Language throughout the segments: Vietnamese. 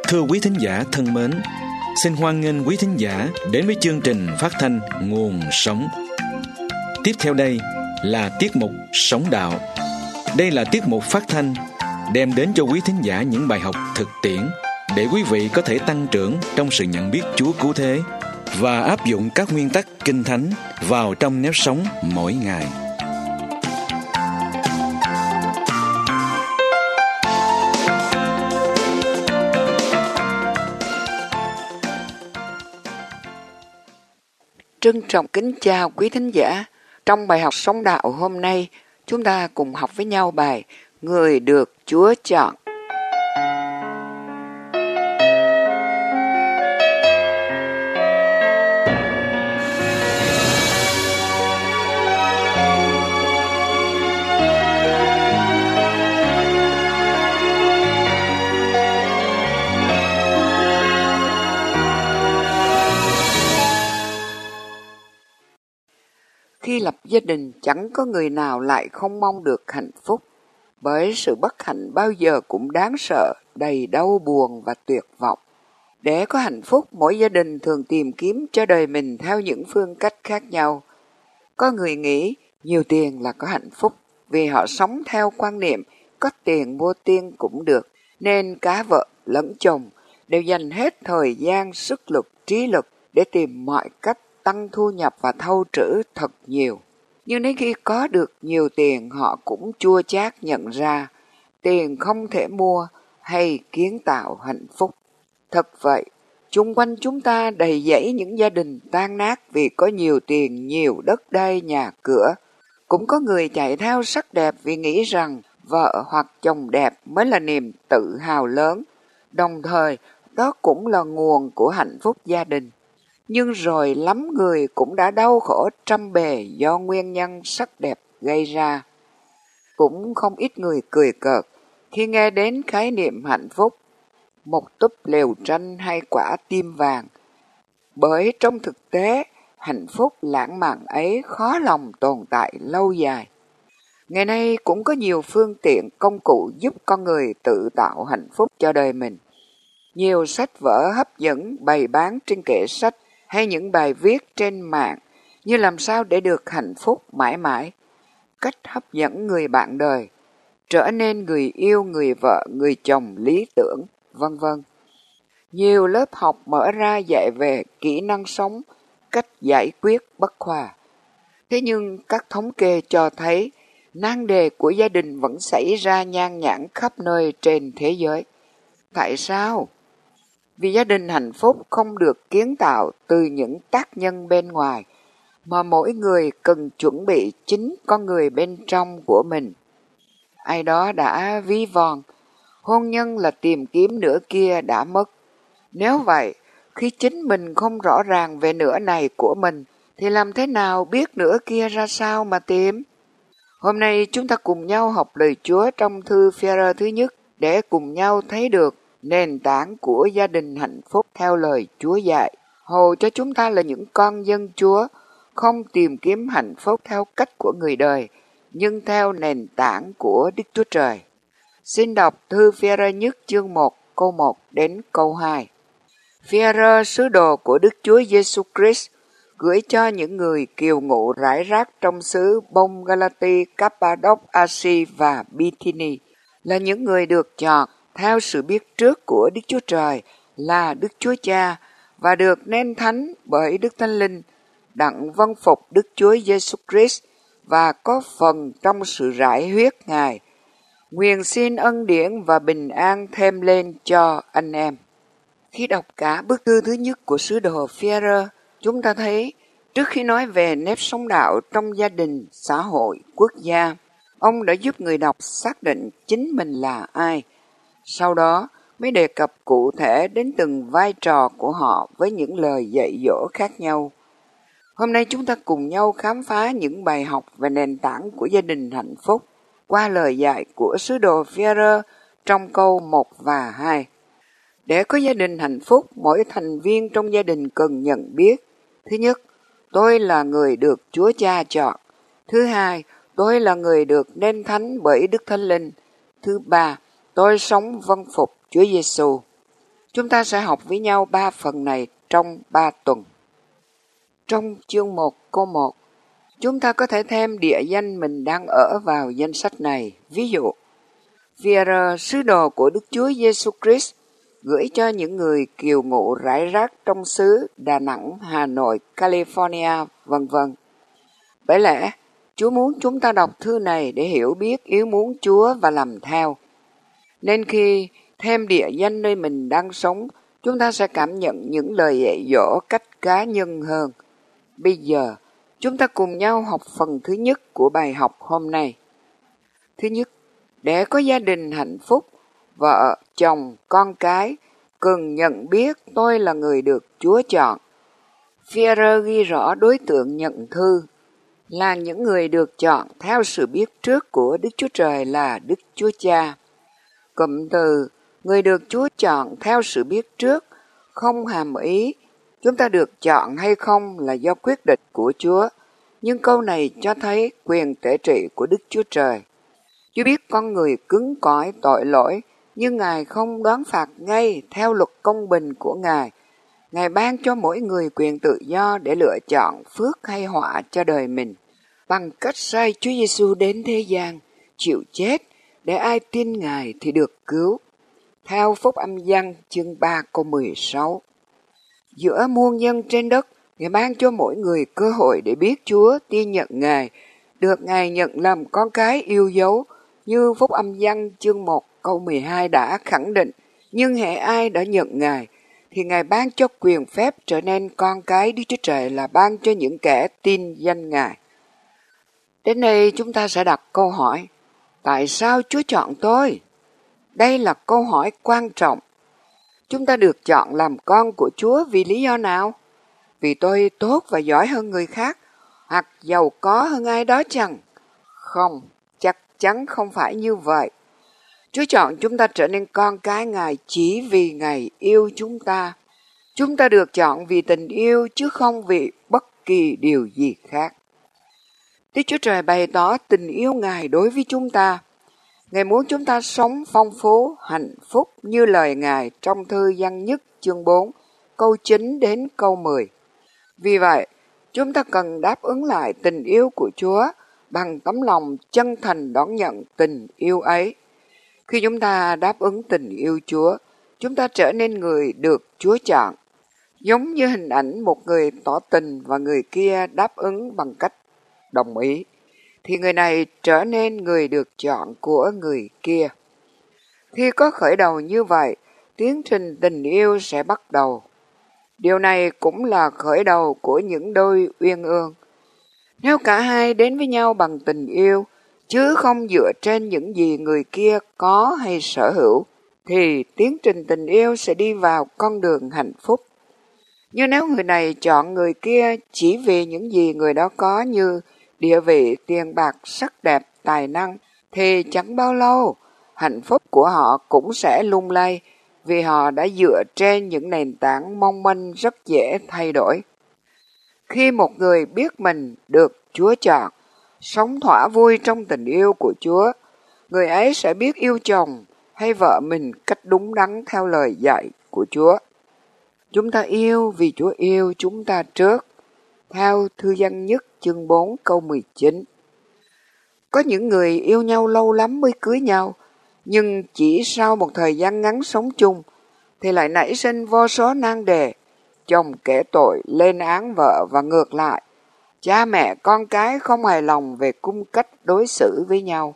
Thưa quý thính giả thân mến, xin hoan nghênh quý thính giả đến với chương trình phát thanh Nguồn Sống. Tiếp theo đây là tiết mục Sống Đạo. Đây là tiết mục phát thanh đem đến cho quý thính giả những bài học thực tiễn để quý vị có thể tăng trưởng trong sự nhận biết Chúa cứu thế và áp dụng các nguyên tắc Kinh Thánh vào trong nếp sống mỗi ngày. Trân trọng kính chào quý thính giả. Trong bài học Sống Đạo hôm nay, chúng ta cùng học với nhau bài Người được Chúa chọn. Khi lập gia đình, chẳng có người nào lại không mong được hạnh phúc, bởi sự bất hạnh bao giờ cũng đáng sợ, đầy đau buồn và tuyệt vọng. Để có hạnh phúc, mỗi gia đình thường tìm kiếm cho đời mình theo những phương cách khác nhau. Có người nghĩ nhiều tiền là có hạnh phúc, vì họ sống theo quan niệm có tiền mua tiên cũng được, nên cả vợ lẫn chồng đều dành hết thời gian, sức lực, trí lực để tìm mọi cách tăng thu nhập và thâu trữ thật nhiều. Nhưng đến khi có được nhiều tiền, họ cũng chua chát nhận ra tiền không thể mua hay kiến tạo hạnh phúc. Thật vậy, chung quanh chúng ta đầy dẫy những gia đình tan nát vì có nhiều tiền, nhiều đất đai, nhà cửa. Cũng có người chạy theo sắc đẹp vì nghĩ rằng vợ hoặc chồng đẹp mới là niềm tự hào lớn, đồng thời đó cũng là nguồn của hạnh phúc gia đình. Nhưng rồi lắm người cũng đã đau khổ trăm bề do nguyên nhân sắc đẹp gây ra. Cũng không ít người cười cợt khi nghe đến khái niệm hạnh phúc, một túp lều tranh hay quả tim vàng. Bởi trong thực tế, hạnh phúc lãng mạn ấy khó lòng tồn tại lâu dài. Ngày nay cũng có nhiều phương tiện công cụ giúp con người tự tạo hạnh phúc cho đời mình. Nhiều sách vở hấp dẫn bày bán trên kệ sách hay những bài viết trên mạng như làm sao để được hạnh phúc mãi mãi, cách hấp dẫn người bạn đời, trở nên người yêu, người vợ, người chồng lý tưởng, vân vân. Nhiều lớp học mở ra dạy về kỹ năng sống, cách giải quyết bất hòa. Thế nhưng các thống kê cho thấy nan đề của gia đình vẫn xảy ra nhan nhản khắp nơi trên thế giới. Tại sao? Vì gia đình hạnh phúc không được kiến tạo từ những tác nhân bên ngoài, mà mỗi người cần chuẩn bị chính con người bên trong của mình. Ai đó đã ví von, hôn nhân là tìm kiếm nửa kia đã mất. Nếu vậy, khi chính mình không rõ ràng về nửa này của mình, thì làm thế nào biết nửa kia ra sao mà tìm? Hôm nay chúng ta cùng nhau học lời Chúa trong thư Phi-e-rơ thứ nhất để cùng nhau thấy được nền tảng của gia đình hạnh phúc theo lời Chúa dạy. Hầu cho chúng ta là những con dân Chúa, không tìm kiếm hạnh phúc theo cách của người đời, nhưng theo nền tảng của Đức Chúa Trời. Xin đọc thư Phi-e-rơ nhất chương 1 câu 1 đến câu 2. Phi-e-rơ, sứ đồ của Đức Chúa Giêsu Christ, gửi cho những người kiều ngụ rải rác trong xứ Bông Galati, Cappadoc, Asi và Bithini, là những người được chọn theo sự biết trước của Đức Chúa Trời là Đức Chúa Cha và được nên thánh bởi Đức Thánh Linh, đặng vâng phục Đức Chúa Giêsu Christ và có phần trong sự rải huyết Ngài. Nguyện xin ân điển và bình an thêm lên cho anh em. Khi đọc cả bức thư thứ nhất của sứ đồ Phi-e-rơ, chúng ta thấy trước khi nói về nếp sống đạo trong gia đình, xã hội, quốc gia, ông đã giúp người đọc xác định chính mình là ai. Sau đó mới đề cập cụ thể đến từng vai trò của họ với những lời dạy dỗ khác nhau. Hôm nay chúng ta cùng nhau khám phá những bài học về nền tảng của gia đình hạnh phúc qua lời dạy của sứ đồ Phi-e-rơ trong câu 1 và 2. Để có gia đình hạnh phúc, mỗi thành viên trong gia đình cần nhận biết: thứ nhất, tôi là người được Chúa Cha chọn. Thứ hai, tôi là người được nên thánh bởi Đức Thánh Linh. Thứ ba, tôi sống vâng phục Chúa Giêsu. Chúng ta sẽ học với nhau 3 phần này trong 3 tuần. Trong chương 1 câu 1, chúng ta có thể thêm địa danh mình đang ở vào danh sách này. Ví dụ, Pierre, sứ đồ của Đức Chúa Giêsu Christ, gửi cho những người kiều ngụ rải rác trong xứ Đà Nẵng, Hà Nội, California, vân vân. Bởi lẽ, Chúa muốn chúng ta đọc thư này để hiểu biết ý muốn Chúa và làm theo. Nên khi thêm địa danh nơi mình đang sống, chúng ta sẽ cảm nhận những lời dạy dỗ cách cá nhân hơn. Bây giờ, chúng ta cùng nhau học phần thứ nhất của bài học hôm nay. Thứ nhất, để có gia đình hạnh phúc, vợ, chồng, con cái cần nhận biết tôi là người được Chúa chọn. Pierre ghi rõ đối tượng nhận thư là những người được chọn theo sự biết trước của Đức Chúa Trời là Đức Chúa Cha. Cụm từ người được Chúa chọn theo sự biết trước không hàm ý chúng ta được chọn hay không là do quyết định của Chúa, nhưng câu này cho thấy quyền tể trị của Đức Chúa Trời. Chúa biết con người cứng cỏi tội lỗi, nhưng Ngài không đoán phạt ngay theo luật công bình của Ngài. Ngài ban cho mỗi người quyền tự do để lựa chọn phước hay họa cho đời mình, bằng cách sai Chúa Giêsu đến thế gian, chịu chết, để ai tin Ngài thì được cứu. Theo Phúc Âm Giăng chương 3 câu 16. Giữa muôn dân trên đất, Ngài ban cho mỗi người cơ hội để biết Chúa, tin nhận Ngài, được Ngài nhận làm con cái yêu dấu, như Phúc Âm Giăng chương 1 câu 12 đã khẳng định. Nhưng hễ ai đã nhận Ngài, thì Ngài ban cho quyền phép trở nên con cái Đức Chúa Trời, là ban cho những kẻ tin danh Ngài. Đến đây chúng ta sẽ đặt câu hỏi, tại sao Chúa chọn tôi? Đây là câu hỏi quan trọng. Chúng ta được chọn làm con của Chúa vì lý do nào? Vì tôi tốt và giỏi hơn người khác, hoặc giàu có hơn ai đó chăng? Không, chắc chắn không phải như vậy. Chúa chọn chúng ta trở nên con cái Ngài chỉ vì Ngài yêu chúng ta. Chúng ta được chọn vì tình yêu chứ không vì bất kỳ điều gì khác. Đức Chúa Trời bày tỏ tình yêu Ngài đối với chúng ta. Ngài muốn chúng ta sống phong phú, hạnh phúc như lời Ngài trong thư Giăng nhất chương 4, câu 9 đến câu 10. Vì vậy, chúng ta cần đáp ứng lại tình yêu của Chúa bằng tấm lòng chân thành đón nhận tình yêu ấy. Khi chúng ta đáp ứng tình yêu Chúa, chúng ta trở nên người được Chúa chọn. Giống như hình ảnh một người tỏ tình và người kia đáp ứng bằng cách đồng ý, thì người này trở nên người được chọn của người kia. Khi có khởi đầu như vậy, tiến trình tình yêu sẽ bắt đầu. Điều này cũng là khởi đầu của những đôi uyên ương. Nếu cả hai đến với nhau bằng tình yêu, chứ không dựa trên những gì người kia có hay sở hữu, thì tiến trình tình yêu sẽ đi vào con đường hạnh phúc. Nhưng nếu người này chọn người kia chỉ vì những gì người đó có như địa vị, tiền bạc, sắc đẹp, tài năng, thì chẳng bao lâu hạnh phúc của họ cũng sẽ lung lay, vì họ đã dựa trên những nền tảng mong manh rất dễ thay đổi. Khi một người biết mình được Chúa chọn, sống thỏa vui trong tình yêu của Chúa, người ấy sẽ biết yêu chồng hay vợ mình cách đúng đắn theo lời dạy của Chúa. Chúng ta yêu vì Chúa yêu chúng ta trước, theo thư Giăng nhất chương 4 câu 19. Có những người yêu nhau lâu lắm mới cưới nhau, nhưng chỉ sau một thời gian ngắn sống chung thì lại nảy sinh vô số nan đề. Chồng kể tội lên án vợ và ngược lại. Cha mẹ con cái không hài lòng về cung cách đối xử với nhau.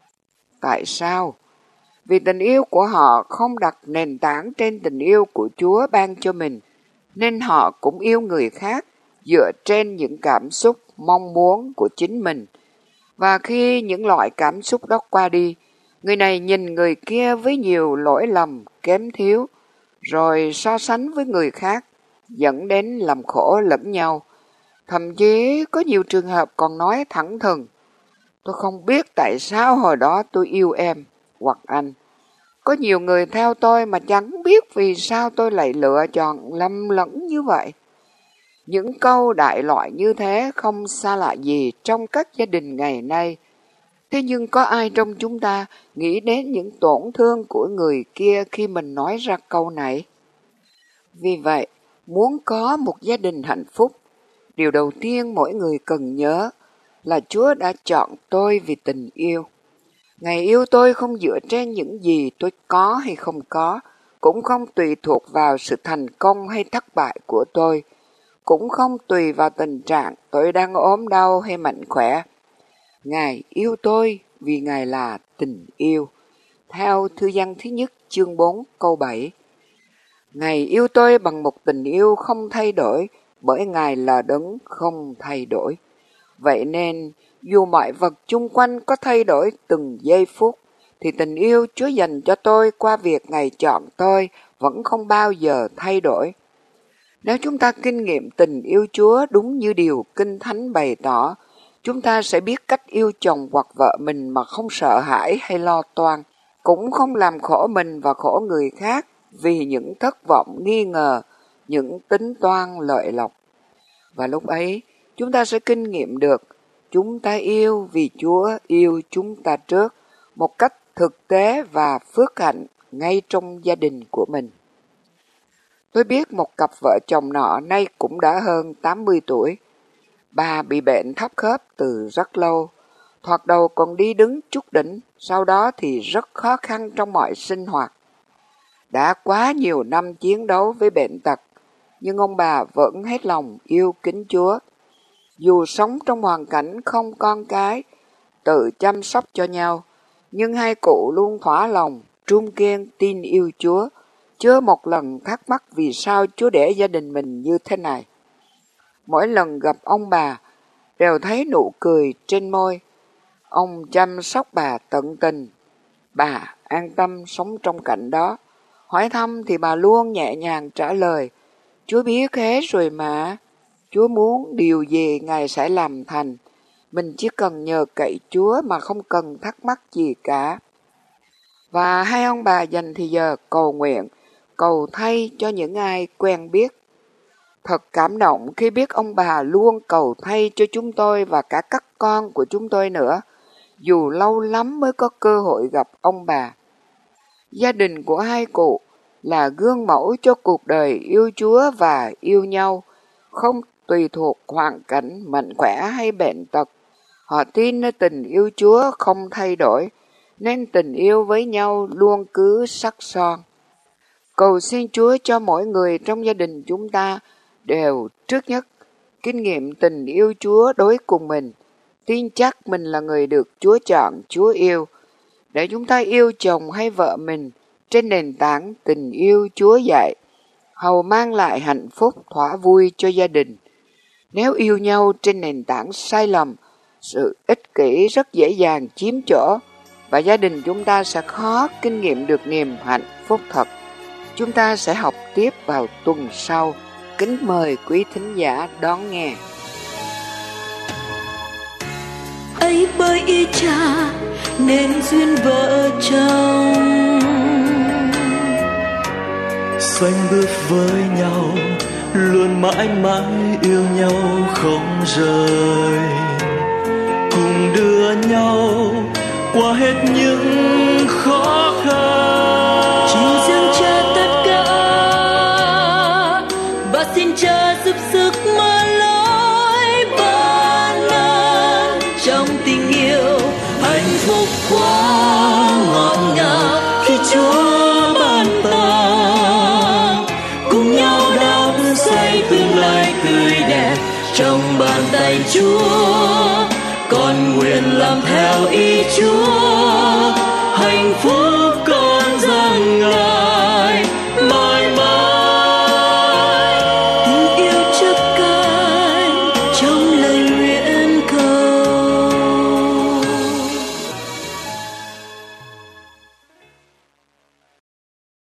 Tại sao? Vì tình yêu của họ không đặt nền tảng trên tình yêu của Chúa ban cho mình, nên họ cũng yêu người khác dựa trên những cảm xúc, mong muốn của chính mình. Và khi những loại cảm xúc đó qua đi, người này nhìn người kia với nhiều lỗi lầm, kém thiếu, rồi so sánh với người khác, dẫn đến làm khổ lẫn nhau. Thậm chí có nhiều trường hợp còn nói thẳng thừng, tôi không biết tại sao hồi đó tôi yêu em hoặc anh. Có nhiều người theo tôi mà chẳng biết vì sao tôi lại lựa chọn lầm lẫn như vậy. Những câu đại loại như thế không xa lạ gì trong các gia đình ngày nay. Thế nhưng có ai trong chúng ta nghĩ đến những tổn thương của người kia khi mình nói ra câu này? Vì vậy, muốn có một gia đình hạnh phúc, điều đầu tiên mỗi người cần nhớ là Chúa đã chọn tôi vì tình yêu. Ngài yêu tôi không dựa trên những gì tôi có hay không có, cũng không tùy thuộc vào sự thành công hay thất bại của tôi, cũng không tùy vào tình trạng tôi đang ốm đau hay mạnh khỏe. Ngài yêu tôi vì Ngài là tình yêu. Theo Thư Giăng thứ nhất chương 4 câu 7. Ngài yêu tôi bằng một tình yêu không thay đổi, bởi Ngài là đấng không thay đổi. Vậy nên, dù mọi vật chung quanh có thay đổi từng giây phút, thì tình yêu Chúa dành cho tôi qua việc Ngài chọn tôi vẫn không bao giờ thay đổi. Nếu chúng ta kinh nghiệm tình yêu Chúa đúng như điều Kinh Thánh bày tỏ, chúng ta sẽ biết cách yêu chồng hoặc vợ mình mà không sợ hãi hay lo toan, cũng không làm khổ mình và khổ người khác vì những thất vọng nghi ngờ, những tính toan lợi lộc. Và lúc ấy, chúng ta sẽ kinh nghiệm được chúng ta yêu vì Chúa yêu chúng ta trước, một cách thực tế và phước hạnh ngay trong gia đình của mình. Tôi biết một cặp vợ chồng nọ nay cũng đã hơn 80 tuổi. Bà bị bệnh thấp khớp từ rất lâu, thoạt đầu còn đi đứng chút đỉnh, sau đó thì rất khó khăn trong mọi sinh hoạt. Đã quá nhiều năm chiến đấu với bệnh tật, nhưng ông bà vẫn hết lòng yêu kính Chúa. Dù sống trong hoàn cảnh không con cái, tự chăm sóc cho nhau, nhưng hai cụ luôn thỏa lòng, trung kiên tin yêu Chúa, chưa một lần thắc mắc vì sao Chúa để gia đình mình như thế này. Mỗi lần gặp ông bà, đều thấy nụ cười trên môi. Ông chăm sóc bà tận tình. Bà an tâm sống trong cảnh đó. Hỏi thăm thì bà luôn nhẹ nhàng trả lời, Chúa biết hết rồi mà. Chúa muốn điều gì Ngài sẽ làm thành. Mình chỉ cần nhờ cậy Chúa mà không cần thắc mắc gì cả. Và hai ông bà dành thì giờ cầu nguyện, cầu thay cho những ai quen biết. Thật cảm động khi biết ông bà luôn cầu thay cho chúng tôi và cả các con của chúng tôi nữa, dù lâu lắm mới có cơ hội gặp ông bà. Gia đình của hai cụ là gương mẫu cho cuộc đời yêu Chúa và yêu nhau, không tùy thuộc hoàn cảnh mạnh khỏe hay bệnh tật. Họ tin nơi tình yêu Chúa không thay đổi, nên tình yêu với nhau luôn cứ sắc son. Cầu xin Chúa cho mỗi người trong gia đình chúng ta đều trước nhất kinh nghiệm tình yêu Chúa đối cùng mình, tin chắc mình là người được Chúa chọn, Chúa yêu, để chúng ta yêu chồng hay vợ mình trên nền tảng tình yêu Chúa dạy, hầu mang lại hạnh phúc thỏa vui cho gia đình. Nếu yêu nhau trên nền tảng sai lầm, sự ích kỷ rất dễ dàng chiếm chỗ và gia đình chúng ta sẽ khó kinh nghiệm được niềm hạnh phúc thật. Chúng ta sẽ học tiếp vào tuần sau. Kính mời quý thính giả đón nghe. Ấy bởi ý cha nên duyên vợ chồng xoanh bước với nhau, luôn mãi mãi yêu nhau không rời, cùng đưa nhau qua hết những khó khăn. Chỉ dâng cha tất cả và xin cha giúp sức mở lối ban ơn trong tình yêu. Hạnh phúc quá ngọt ngào khi Chúa ban tặng, cùng nhau đắm say tương lai tươi đẹp trong bàn tay Chúa. Con nguyện làm theo ý Chúa,